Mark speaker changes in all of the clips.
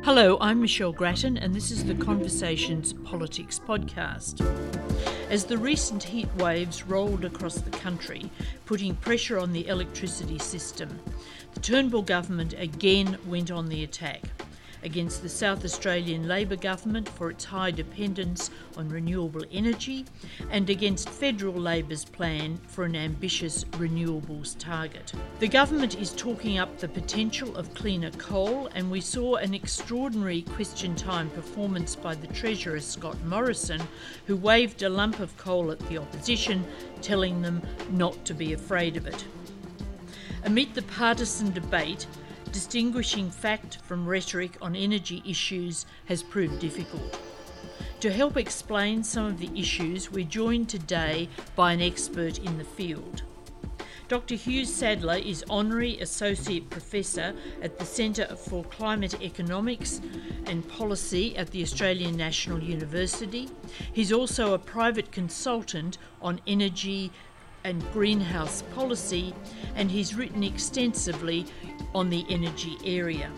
Speaker 1: Hello, I'm Michelle Grattan, and this is the Conversations Politics podcast. As the recent heat waves rolled across the country, putting pressure on the electricity system, the Turnbull government again went on the attack against the South Australian Labor government for its high dependence on renewable energy and against federal Labor's plan for an ambitious renewables target. The government is talking up the potential of cleaner coal, and we saw an extraordinary question time performance by the Treasurer Scott Morrison, who waved a lump of coal at the opposition, telling them not to be afraid of it. Amid the partisan debate, distinguishing fact from rhetoric on energy issues has proved difficult. To help explain some of the issues, we're joined today by an expert in the field. Dr. Hugh Sadler is Honorary Associate Professor at the Centre for Climate Economics and Policy at the Australian National University. He's also a private consultant on energy and greenhouse policy, and he's written extensively on the energy area.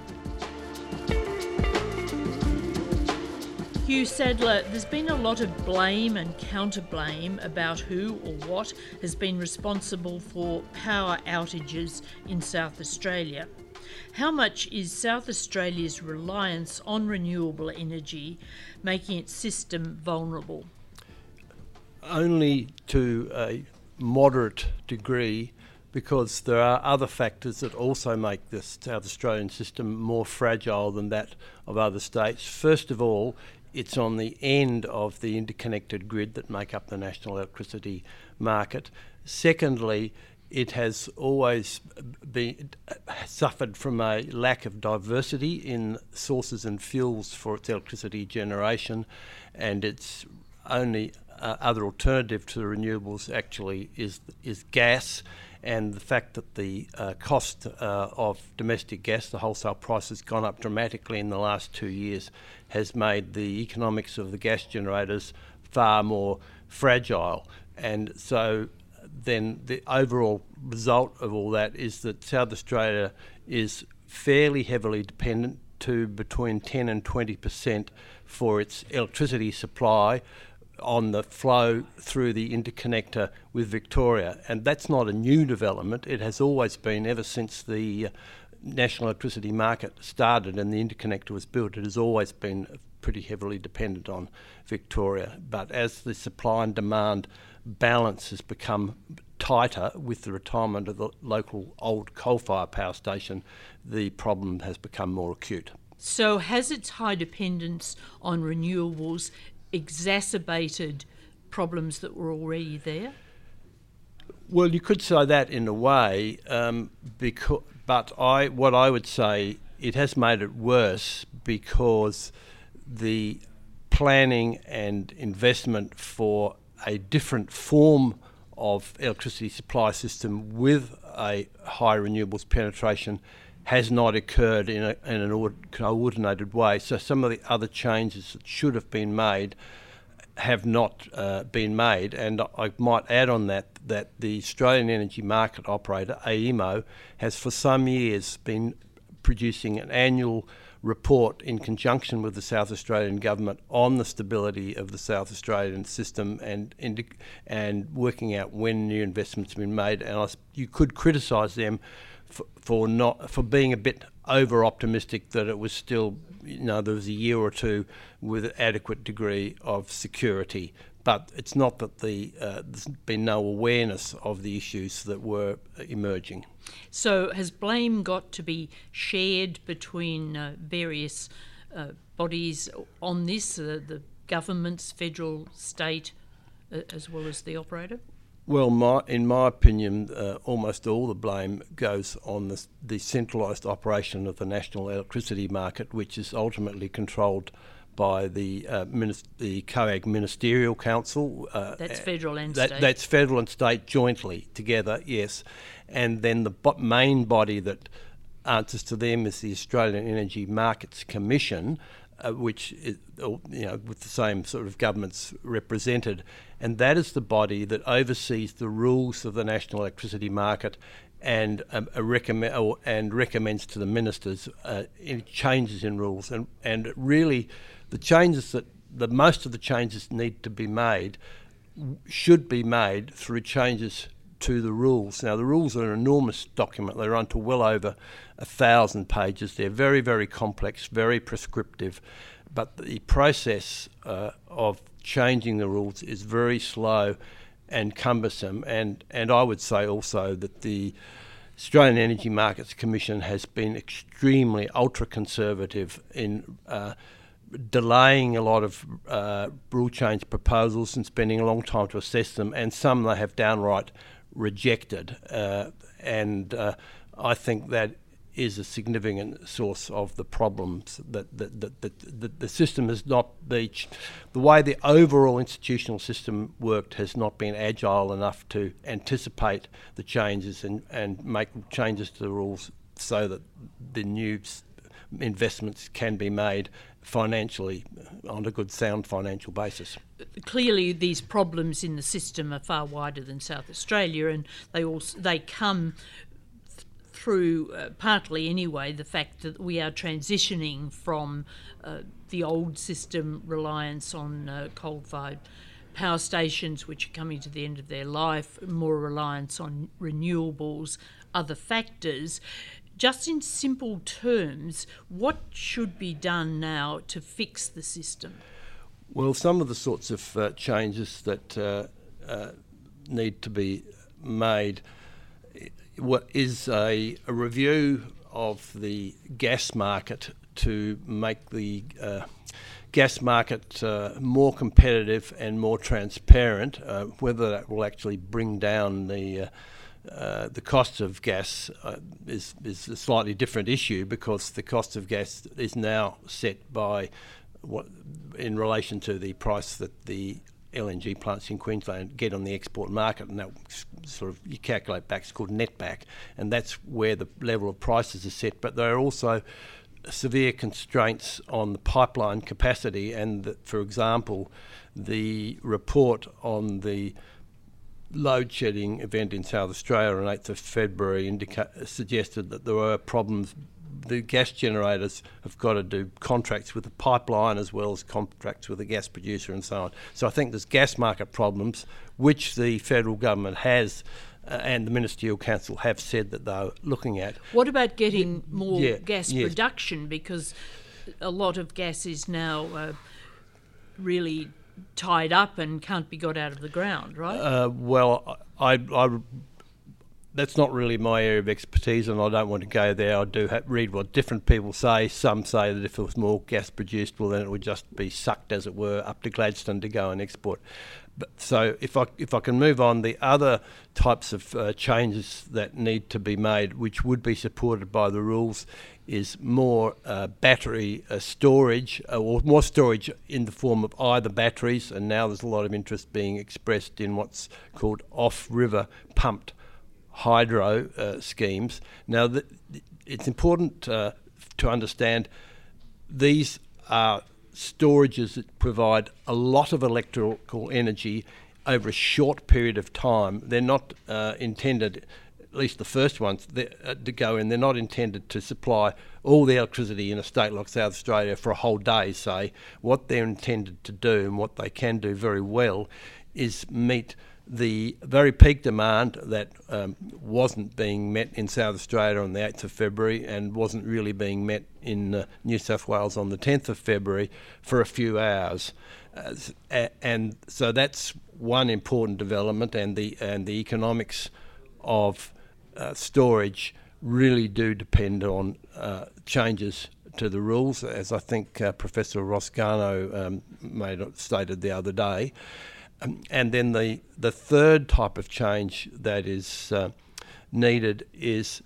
Speaker 1: Hugh Sadler, there's been a lot of blame and counter-blame about who or what has been responsible for power outages in South Australia. How much is South Australia's reliance on renewable energy making its system vulnerable?
Speaker 2: Only to a moderate degree, because there are other factors that also make the South Australian system more fragile than that of other states. First of all, it's on the end of the interconnected grid that make up the national electricity market. Secondly, it has always suffered from a lack of diversity in sources and fuels for its electricity generation, and its only other alternative to the renewables actually is gas. And the fact that the cost of domestic gas, the wholesale price, has gone up dramatically in the last 2 years, has made the economics of the gas generators far more fragile. And so then the overall result of all that is that South Australia is fairly heavily dependent to between 10 and 20% for its electricity supply on the flow through the interconnector with Victoria. And that's not a new development. It has always been, ever since the national electricity market started and the interconnector was built, it has always been pretty heavily dependent on Victoria. But as the supply and demand balance has become tighter with the retirement of the local old coal-fired power station, the problem has become more acute.
Speaker 1: So has its high dependence on renewables exacerbated problems that were already there?
Speaker 2: Well, you could say that in a way, but what I would say, it has made it worse because the planning and investment for a different form of electricity supply system with a high renewables penetration has not occurred in an coordinated way. So some of the other changes that should have been made have not been made. And I might add on that the Australian Energy Market Operator, AEMO, has for some years been producing an annual report in conjunction with the South Australian government on the stability of the South Australian system and working out when new investments have been made. And you could criticise them for being a bit over optimistic that it was still, there was a year or two with an adequate degree of security. But it's not that there's been no awareness of the issues that were emerging.
Speaker 1: So has blame got to be shared between various bodies on this, the governments, federal, state, as well as the operator?
Speaker 2: Well, in my opinion, almost all the blame goes on the centralised operation of the national electricity market, which is ultimately controlled by the COAG Ministerial Council.
Speaker 1: That's federal and state.
Speaker 2: That's federal and state jointly together, yes. And then the main body that answers to them is the Australian Energy Markets Commission, which is, with the same sort of governments represented. And that is the body that oversees the rules of the national electricity market and recommends to the ministers changes in rules, and really the changes that most of the changes need to be made should be made through changes to the rules. Now, the rules are an enormous document. They run to well over 1,000 pages. They're very, very complex, very prescriptive, but the process of changing the rules is very slow and cumbersome. And I would say also that the Australian Energy Markets Commission has been extremely ultra-conservative in delaying a lot of rule change proposals and spending a long time to assess them, and some they have downright rejected. And I think that is a significant source of the problems that the system has not been, the way the overall institutional system worked has not been agile enough to anticipate the changes and make changes to the rules so that the new investments can be made financially on a good, sound financial basis.
Speaker 1: Clearly, these problems in the system are far wider than South Australia, and they come through, partly anyway, the fact that we are transitioning from the old system reliance on coal-fired power stations, which are coming to the end of their life, more reliance on renewables, other factors. Just in simple terms, what should be done now to fix the system?
Speaker 2: Well, some of the sorts of changes that need to be made is a review of the gas market to make the gas market more competitive and more transparent. Whether that will actually bring down the cost of gas is a slightly different issue, because the cost of gas is now set by in relation to the price that the LNG plants in Queensland get on the export market, and that sort of, you calculate back, it's called netback, and that's where the level of prices are set. But there are also severe constraints on the pipeline capacity, and for example, the report on the load shedding event in South Australia on 8th of February suggested that there were problems. The gas generators have got to do contracts with the pipeline as well as contracts with the gas producer and so on. So I think there's gas market problems, which the federal government has and the Ministerial Council have said that they're looking at.
Speaker 1: What about getting more gas production? Because a lot of gas is now really tied up and can't be got out of the ground, right?
Speaker 2: Well, that's not really my area of expertise, and I don't want to go there. I do read what different people say. Some say that if there was more gas produced, well, then it would just be sucked, as it were, up to Gladstone to go and export. But, so if I can move on, the other types of changes that need to be made, which would be supported by the rules, is more battery storage, or more storage in the form of either batteries, and now there's a lot of interest being expressed in what's called off-river pumped hydro schemes. Now, it's important to understand these are storages that provide a lot of electrical energy over a short period of time. They're not intended, at least the first ones to go in, they're not intended to supply all the electricity in a state like South Australia for a whole day, say. What they're intended to do, and what they can do very well, is meet the very peak demand that wasn't being met in South Australia on the 8th of February and wasn't really being met in New South Wales on the 10th of February for a few hours. And so that's one important development, and the economics of storage really do depend on changes to the rules, as I think Professor Ross Garnaut stated the other day. And then the third type of change that is needed is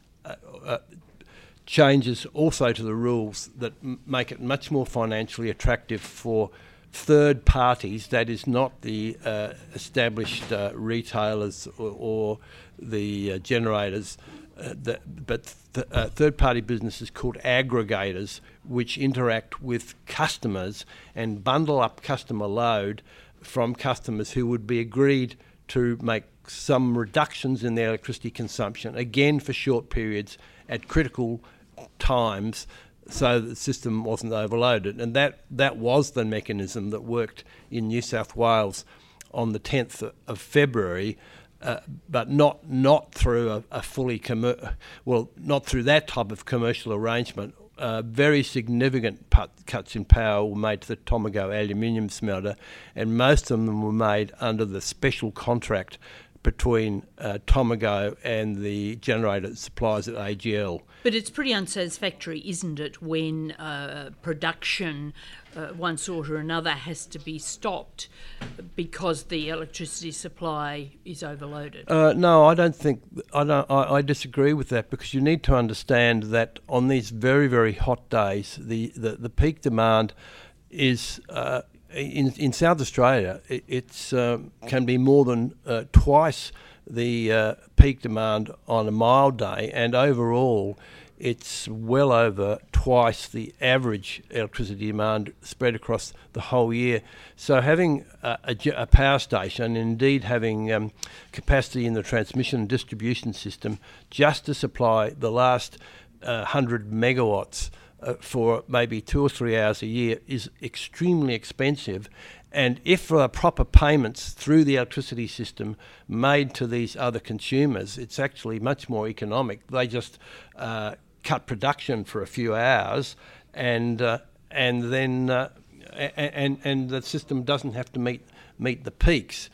Speaker 2: changes also to the rules that make it much more financially attractive for third parties, that is not the established retailers or the generators, but third-party businesses called aggregators, which interact with customers and bundle up customer load from customers who would be agreed to make some reductions in their electricity consumption, again for short periods at critical times, so that the system wasn't overloaded. And that was the mechanism that worked in New South Wales on the 10th of February, but not through a fully not through that type of commercial arrangement. Very significant cuts in power were made to the Tomago aluminium smelter, and most of them were made under the special contract between Tomago and the generator suppliers at AGL.
Speaker 1: But it's pretty unsatisfactory, isn't it, when production, one sort or another, has to be stopped because the electricity supply is overloaded?
Speaker 2: No, I don't think. I disagree with that, because you need to understand that on these very, very hot days, the peak demand is. In South Australia, it's can be more than twice the peak demand on a mild day, and overall it's well over twice the average electricity demand spread across the whole year. So having a power station, indeed having capacity in the transmission and distribution system just to supply the last 100 megawatts for maybe 2 or 3 hours a year is extremely expensive. And if there are proper payments through the electricity system made to these other consumers, it's actually much more economic. They just cut production for a few hours, and then the system doesn't have to meet the peaks.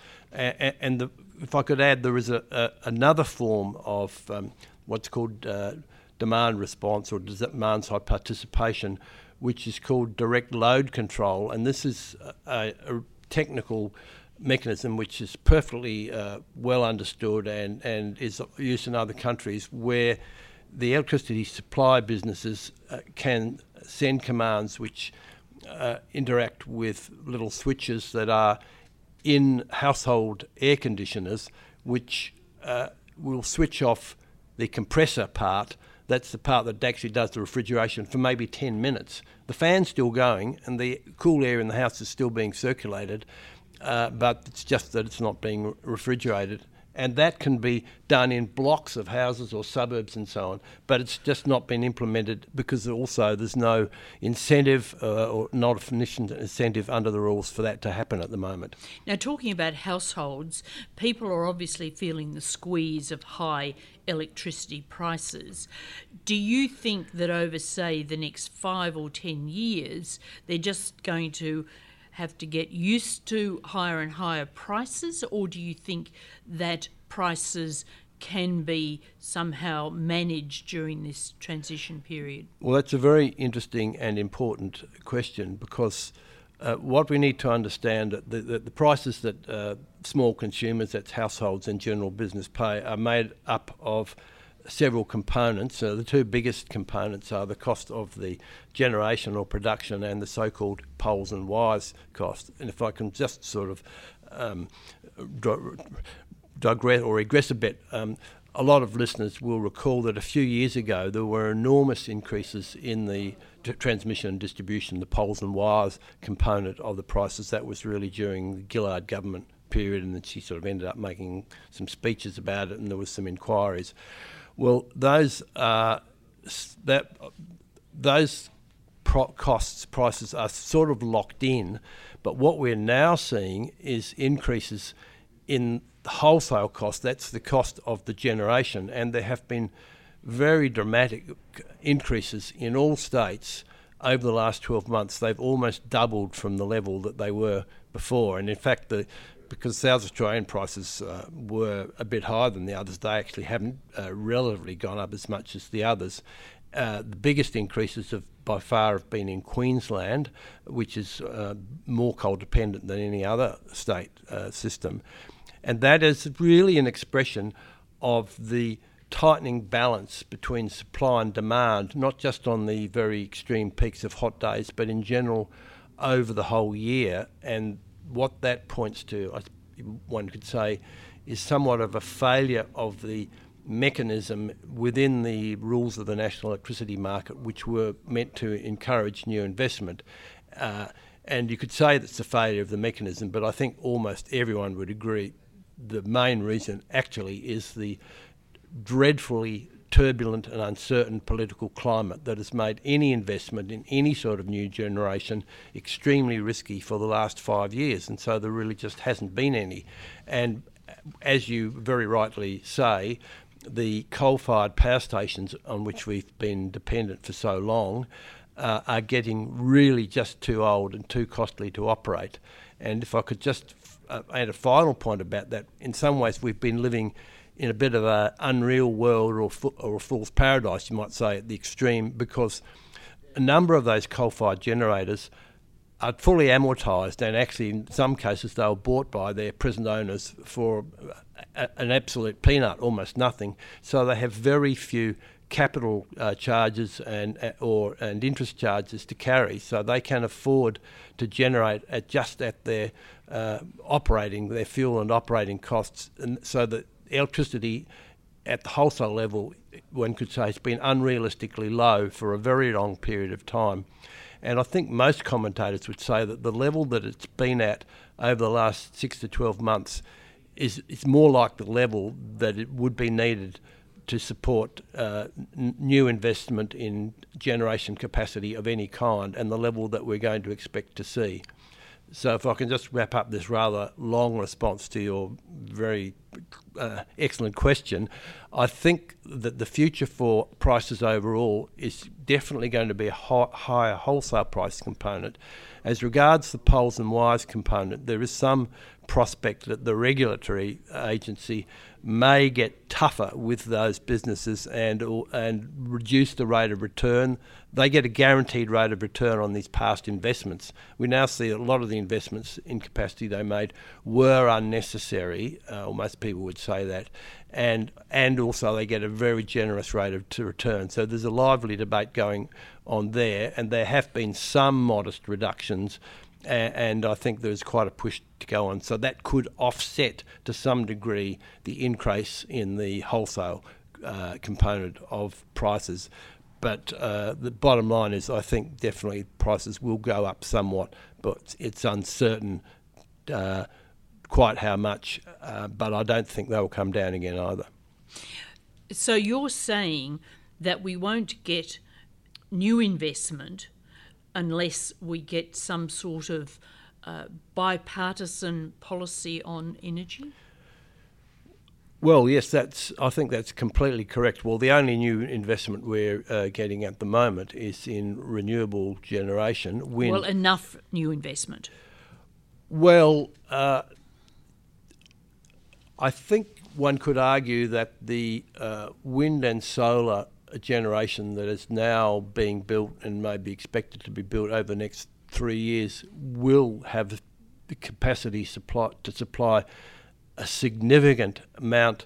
Speaker 2: If I could add, there is another form of what's called demand response or demand side participation, which is called direct load control, and this is a technical mechanism which is perfectly well understood and is used in other countries, where the electricity supply businesses can send commands which interact with little switches that are in household air conditioners, which will switch off the compressor part. That's the part that actually does the refrigeration for maybe 10 minutes. The fan's still going and the cool air in the house is still being circulated, but it's just that it's not being refrigerated. And that can be done in blocks of houses or suburbs and so on, but it's just not been implemented because also there's no incentive or not a sufficient incentive under the rules for that to happen at the moment.
Speaker 1: Now, talking about households, people are obviously feeling the squeeze of high electricity prices. Do you think that over, say, the next 5 or 10 years, they're just going to have to get used to higher and higher prices, or do you think that prices can be somehow managed during this transition period?
Speaker 2: Well, that's a very interesting and important question, because what we need to understand that the prices that small consumers, that's households and general business, pay are made up of several components. The two biggest components are the cost of the generation or production and the so-called poles and wires cost. And if I can just sort of digress or regress a bit, a lot of listeners will recall that a few years ago there were enormous increases in the transmission and distribution, the poles and wires component of the prices. That was really during the Gillard government period, and then she sort of ended up making some speeches about it, and there was some inquiries. Well, those prices are sort of locked in, but what we're now seeing is increases in the wholesale cost. That's the cost of the generation, and there have been very dramatic increases in all states over the last 12 months. They've almost doubled from the level that they were before, and in fact because South Australian prices were a bit higher than the others, they actually haven't relatively gone up as much as the others. The biggest increases by far have been in Queensland, which is more coal dependent than any other state system. And that is really an expression of the tightening balance between supply and demand, not just on the very extreme peaks of hot days, but in general over the whole year. And what that points to, one could say, is somewhat of a failure of the mechanism within the rules of the national electricity market, which were meant to encourage new investment. And you could say that's a failure of the mechanism, but I think almost everyone would agree the main reason actually is the dreadfully turbulent and uncertain political climate that has made any investment in any sort of new generation extremely risky for the last 5 years, and so there really just hasn't been any. And as you very rightly say, the coal-fired power stations on which we've been dependent for so long are getting really just too old and too costly to operate. And if I could just add a final point about that, in some ways we've been living in a bit of an unreal world or a fool's paradise, you might say, at the extreme, because a number of those coal-fired generators are fully amortised, and actually in some cases they were bought by their present owners for an absolute peanut, almost nothing. So they have very few capital charges and interest charges to carry, so they can afford to generate at their operating, their fuel and operating costs, and so that electricity at the wholesale level, one could say, has been unrealistically low for a very long period of time. And I think most commentators would say that the level that it's been at over the last 6 to 12 months is more like the level that it would be needed to support new investment in generation capacity of any kind, and the level that we're going to expect to see. So if I can just wrap up this rather long response to your very excellent question, I think that the future for prices overall is definitely going to be a higher wholesale price component. As regards the poles and wires component, there is some prospect that the regulatory agency may get tougher with those businesses and reduce the rate of return. They get a guaranteed rate of return on these past investments. We now see a lot of the investments in capacity they made were unnecessary, or most people would say that, and also they get a very generous rate of return. So there's a lively debate going on there, and there have been some modest reductions, and I think there's quite a push to go on. So that could offset to some degree the increase in the wholesale component of prices. But the bottom line is I think definitely prices will go up somewhat, but it's uncertain quite how much, but I don't think they will come down again either.
Speaker 1: So you're saying that we won't get new investment unless we get some sort of bipartisan policy on energy?
Speaker 2: Well, yes, I think that's completely correct. Well, the only new investment we're getting at the moment is in renewable generation. Wind.
Speaker 1: Well, enough new investment?
Speaker 2: Well, I think one could argue that the wind and solar generation that is now being built and may be expected to be built over the next 3 years will have the capacity to supply a significant amount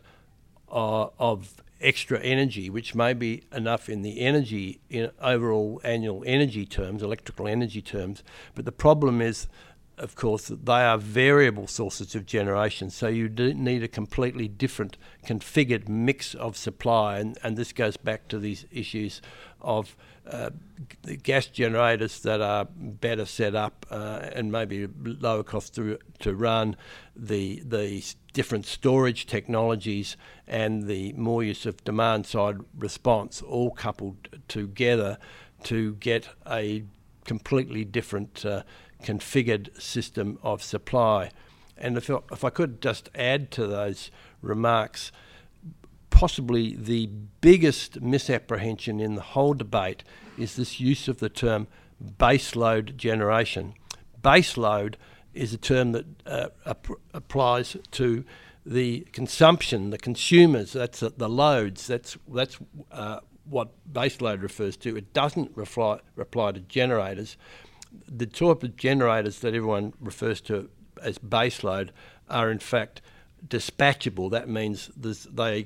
Speaker 2: of extra energy, which may be enough in overall annual energy terms, electrical energy terms. But the problem is, of course, that they are variable sources of generation, so you do need a completely different configured mix of supply, and this goes back to these issues of the gas generators that are better set up and maybe lower cost to run, the different storage technologies and the more use of demand-side response, all coupled together to get a completely different configured system of supply. And if I could just add to those remarks, possibly the biggest misapprehension in the whole debate is this use of the term baseload generation. Baseload is a term that applies to the consumption, the consumers, that's the loads, that's what baseload refers to. It doesn't reply to generators. The type of generators that everyone refers to as baseload are in fact dispatchable. That means they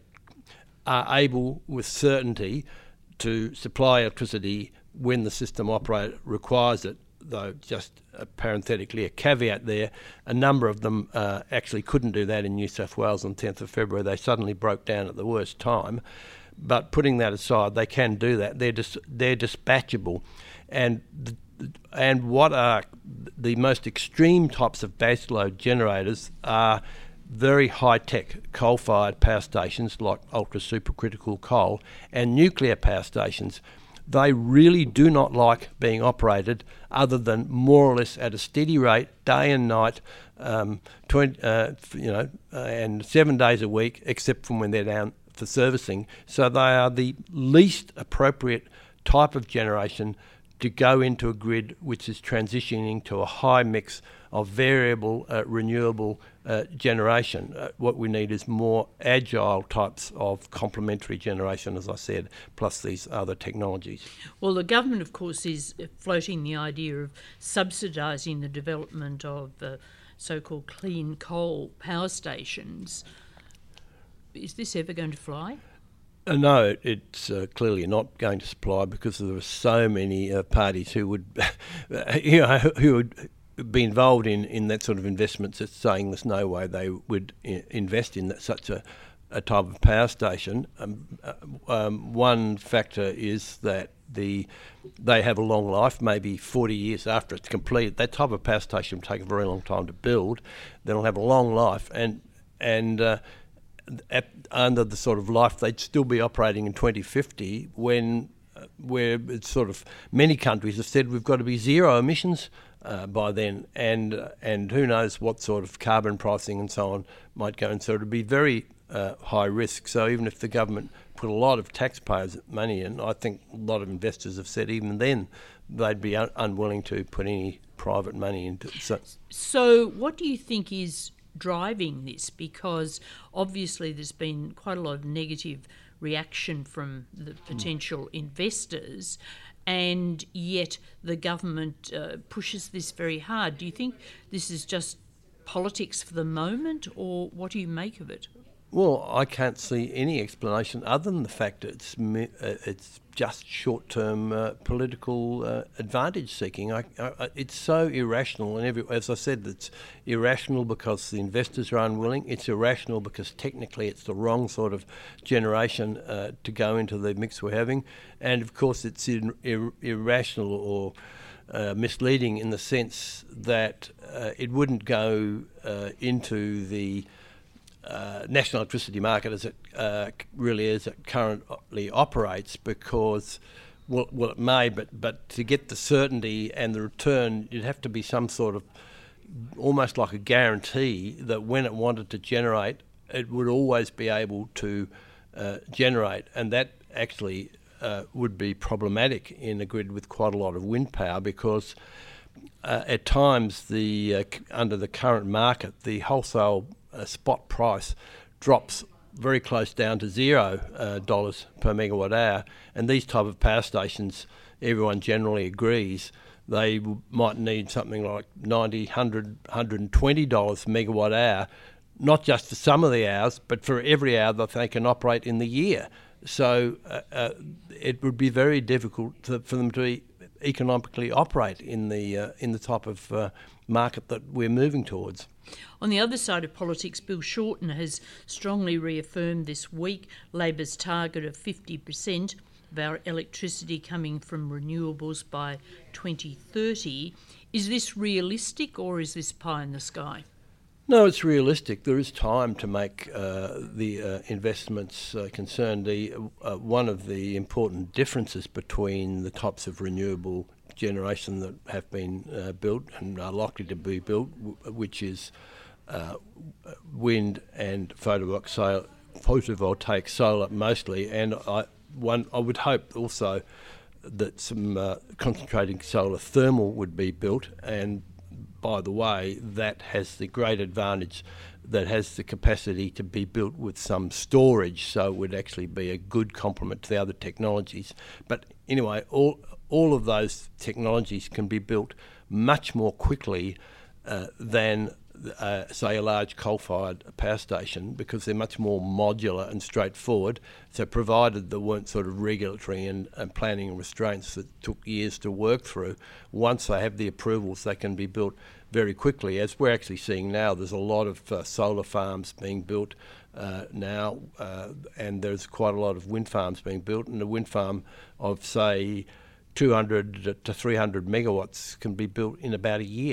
Speaker 2: are able with certainty to supply electricity when the system operator requires it, though just parenthetically a caveat there, a number of them actually couldn't do that in New South Wales on 10th of February. They suddenly broke down at the worst time. But putting that aside, they can do that. They're dispatchable. And what are the most extreme types of baseload generators are very high-tech coal-fired power stations like ultra-supercritical coal and nuclear power stations, they really do not like being operated other than more or less at a steady rate, day and night, and 7 days a week, except from when they're down for servicing. So they are the least appropriate type of generation to go into a grid which is transitioning to a high mix of variable, renewable generation. What we need is more agile types of complementary generation, as I said, plus these other technologies.
Speaker 1: Well, the government, of course, is floating the idea of subsidising the development of so-called clean coal power stations. Is this ever going to fly?
Speaker 2: No, it's clearly not going to supply because there are so many parties who would, who would be involved in that sort of investments. It's saying there's no way they would invest in such a type of power station. One factor is that they have a long life, maybe 40 years after it's completed. That type of power station will take a very long time to build. They'll have a long life, and under the sort of life they'd still be operating in 2050 where it's sort of many countries have said we've got to be zero emissions by then, and who knows what sort of carbon pricing and so on might go, and so it would be very high risk. So even if the government put a lot of taxpayers' money in, I think a lot of investors have said even then they'd be unwilling to put any private money into it.
Speaker 1: So what do you think is driving this? Because obviously there's been quite a lot of negative reaction from the potential investors, and yet the government pushes this very hard. Do you think this is just politics for the moment, or what do you make of it?
Speaker 2: Well, I can't see any explanation other than the fact it's just short-term political advantage seeking. It's so irrational, and as I said, it's irrational because the investors are unwilling. It's irrational because technically it's the wrong sort of generation to go into the mix we're having, and of course it's irrational or misleading in the sense that it wouldn't go into the national electricity market as it really is, it currently operates, because well it may, but to get the certainty and the return, you'd have to be some sort of almost like a guarantee that when it wanted to generate, it would always be able to generate, and that actually would be problematic in a grid with quite a lot of wind power, because at times under the current market, the wholesale spot price drops very close down to $0 per megawatt hour, and these type of power stations, everyone generally agrees, they might need something like $90, $100, $120 megawatt hour, not just for some of the hours, but for every hour that they can operate in the year. So it would be very difficult for them to economically operate in the type of market that we're moving towards.
Speaker 1: On the other side of politics, Bill Shorten has strongly reaffirmed this week Labor's target of 50% of our electricity coming from renewables by 2030. Is this realistic, or is this pie in the sky?
Speaker 2: No, it's realistic. There is time to make the investments concerned. One of the important differences between the types of renewable generation that have been built and are likely to be built, which is wind and photovoltaic solar mostly, and I would hope also that some concentrating solar thermal would be built, and by the way, that has the great advantage that has the capacity to be built with some storage, so it would actually be a good complement to the other technologies. But anyway, all of those technologies can be built much more quickly than say a large coal-fired power station, because they're much more modular and straightforward. So provided there weren't sort of regulatory and planning restraints that took years to work through, once they have the approvals, they can be built very quickly. As we're actually seeing now, there's a lot of solar farms being built now, and there's quite a lot of wind farms being built, and a wind farm of, say, 200 to 300 megawatts can be built in about a year.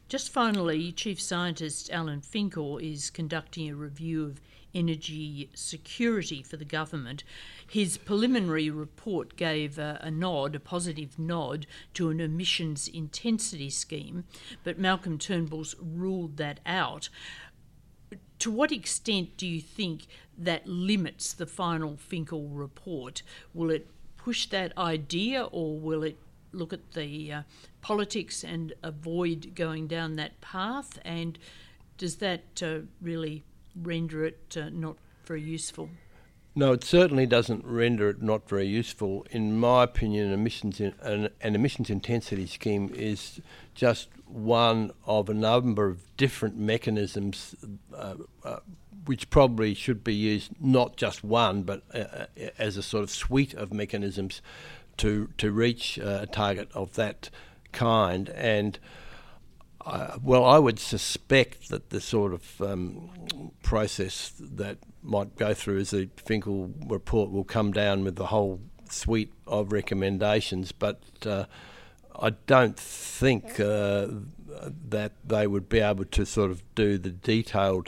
Speaker 1: Just finally, Chief Scientist Alan Finkel is conducting a review of energy security for the government. His preliminary report gave a positive nod to an emissions intensity scheme, but Malcolm Turnbull's ruled that out. To what extent do you think that limits the final Finkel report? Will it push that idea, or will it look at the politics and avoid going down that path? And does that really render it not very useful?
Speaker 2: No, it certainly doesn't render it not very useful. In my opinion, an emissions intensity scheme is just one of a number of different mechanisms which probably should be used, not just one, but as a sort of suite of mechanisms to reach a target of that kind. And I would suspect that the sort of process that might go through as the Finkel report will come down with the whole suite of recommendations, but I don't think that they would be able to sort of do the detailed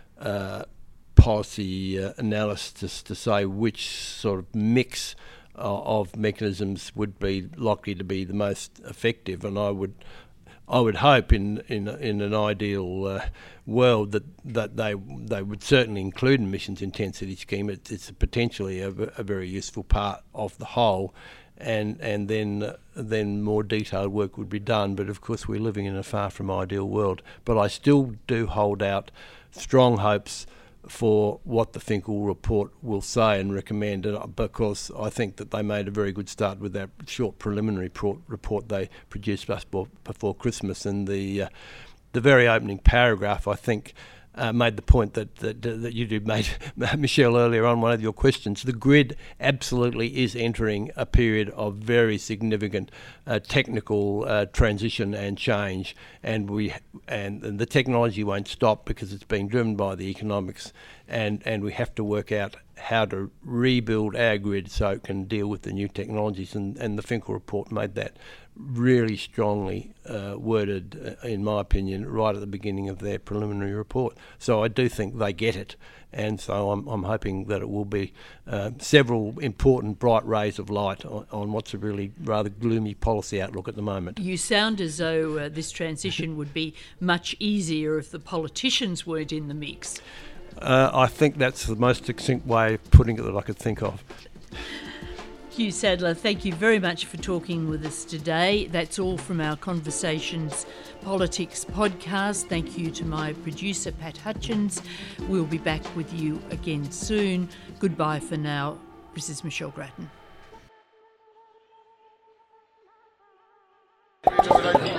Speaker 2: policy analysis to say which sort of mix of mechanisms would be likely to be the most effective. And I would hope in an ideal world that they would certainly include an emissions intensity scheme. It's potentially a very useful part of the whole, and then more detailed work would be done. But of course, we're living in a far from ideal world. But I still do hold out strong hopes for what the Finkel report will say and recommend, because I think that they made a very good start with that short preliminary report they produced just before Christmas. And the very opening paragraph, I think, made the point that you made, Michelle, earlier on one of your questions. The grid absolutely is entering a period of very significant technical transition and change, and the technology won't stop because it's being driven by the economics, and we have to work out how to rebuild our grid so it can deal with the new technologies. And the Finkel report made that really strongly worded, in my opinion, right at the beginning of their preliminary report. So I do think they get it, and so I'm hoping that it will be several important bright rays of light on what's a really rather gloomy policy outlook at the moment.
Speaker 1: You sound as though this transition would be much easier if the politicians weren't in the mix.
Speaker 2: I think that's the most succinct way of putting it that I could think of.
Speaker 1: Hugh Sadler, thank you very much for talking with us today. That's all from our Conversations Politics podcast. Thank you to my producer, Pat Hutchins. We'll be back with you again soon. Goodbye for now. This is Michelle Grattan.